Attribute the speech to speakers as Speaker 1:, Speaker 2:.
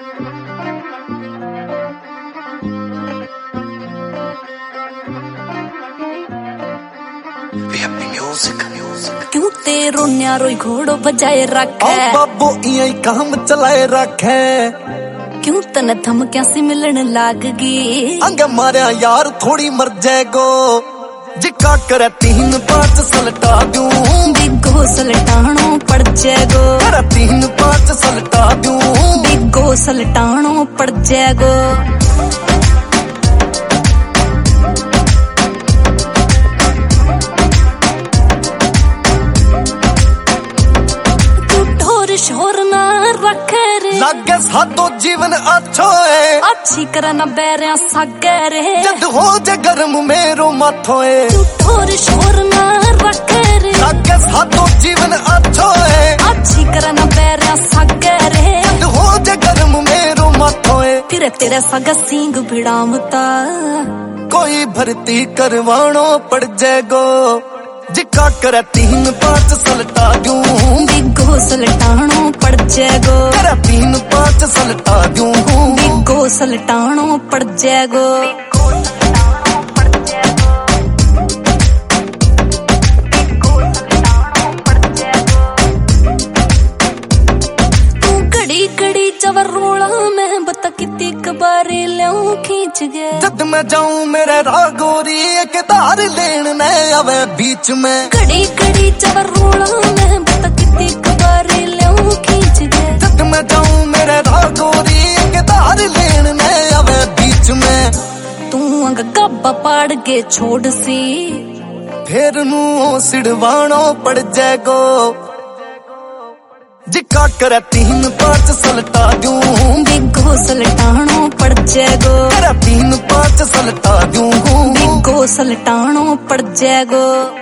Speaker 1: क्यों तेरो न्यारो घोड़ो बजाए रखे
Speaker 2: बाबू इया ही काम चलाए रखे।
Speaker 1: क्यों तने धमकियां सी मिलन लाग गई
Speaker 2: अंग मारिया यार थोड़ी मर जाएगो। जिका करे 3-5 सलटा दूं
Speaker 1: बिगो सलटाणो पड़ जाएगो।
Speaker 2: 3-5 सलटा दूं
Speaker 1: बिगो सलटाणो पड़ जाएगो। शोर ना रखे रे
Speaker 2: लागे सादो जीवन अच्छो है।
Speaker 1: अच्छी करना बैरिया सागे रे
Speaker 2: जद हो जे गर्म मेरो माथो है।
Speaker 1: ठोर शोर ना रखे रे
Speaker 2: लागे सादो जीवन अच्छो है।
Speaker 1: अच्छी करना बैरिया सागे रे
Speaker 2: जद हो जे गर्म मेरो माथो है।
Speaker 1: फिर तेरे सगा सींग भिड़ामता
Speaker 2: कोई भर्ती करवानो पड़ जाएगो। जिका करे 3-5 सलटा दूं
Speaker 1: बिगो सलटाणो पड़ जाएगो।
Speaker 2: 3-5 सलटा दूं
Speaker 1: बिगो सलटाणो पड़ जाएगो। तू घड़ी घड़ी जबर रोला में बता कितनी कबारी ल्याऊं खींच गए।
Speaker 2: जद मैं जाऊं मेरे रागोरी एक तार लेन न आवे बीच में।
Speaker 1: घड़ी घड़ी जबर रोला में बता कितनी कबारी ल्याऊं खींच गए।
Speaker 2: जद मैं जाऊं मेरे रागोरी एक तार लेन न आवे बीच में।
Speaker 1: तू अंग गब्बा पाड़ के छोड़ सी
Speaker 2: फिर नू सिड़वानो पड़ जाएगो। जिका करे 3-5 सलटा दूं
Speaker 1: बिगो सलटाणो पड़ जाएगो।
Speaker 2: 3-5 सलटा दूं
Speaker 1: बिगो सलटाणो पड़ जाएगो।